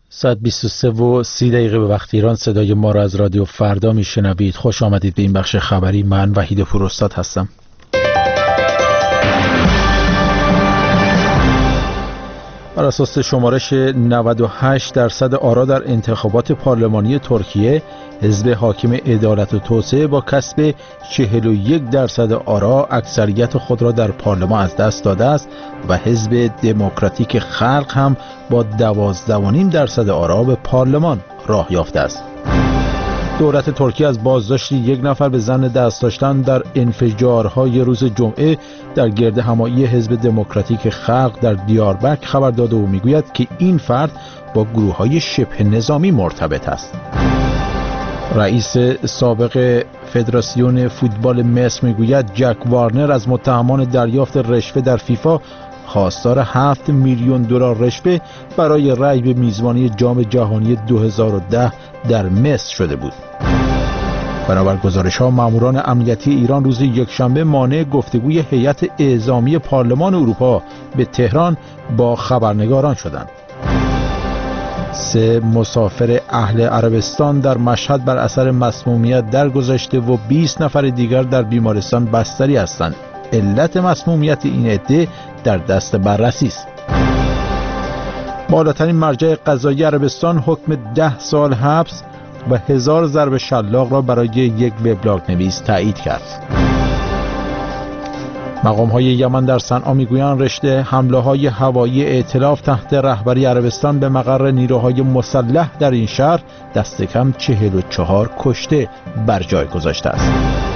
ساعت 23:30 به وقت ایران صدای ما را از رادیو فردا میشنوید. خوش آمدید به این بخش خبری. من وحید پوراستاد هستم. بر اساس شمارش 98% آرا در انتخابات پارلمانی ترکیه، حزب حاکم عدالت و توسعه با کسب 41% آرا اکثریت خود را در پارلمان از دست داده است و حزب دموکراتیک خلق هم با 12.5% آرا به پارلمان راه یافته است. دولت ترکیه از بازداشت یک نفر به ظن دست داشتن در انفجارهای روز جمعه در گرد همایی حزب دموکراتیک خلق در دیاربکر خبر داده و میگوید که این فرد با گروه‌های شبه نظامی مرتبط است. رئیس سابق فدراسیون فوتبال مصر میگوید جک وارنر از متهمان دریافت رشوه در فیفا خواستار 7 میلیون دلار رشوه برای رأی به میزبانی جام جهانی 2010 در مصر شده بود. بنابر گزارش‌ها ماموران امنیتی ایران روز یکشنبه مانع گفتگوی هیئت اعزامی پارلمان اروپا به تهران با خبرنگاران شدند. 3 مسافر اهل عربستان در مشهد بر اثر مسمومیت درگذشته و 20 نفر دیگر در بیمارستان بستری هستند. علت مسمومیت این عده در دست بررسی است. بالاترین مرجع قضایی عربستان حکم 10 سال حبس و 1000 ضرب شلاق را برای یک وبلاگ نویس تایید کرد. مقام‌های یمن در صنعا میگویند رشته حمله‌های هوایی ائتلاف تحت رهبری عربستان به مقر نیروهای مسلح در این شهر دست کم 44 کشته بر جای گذاشته است.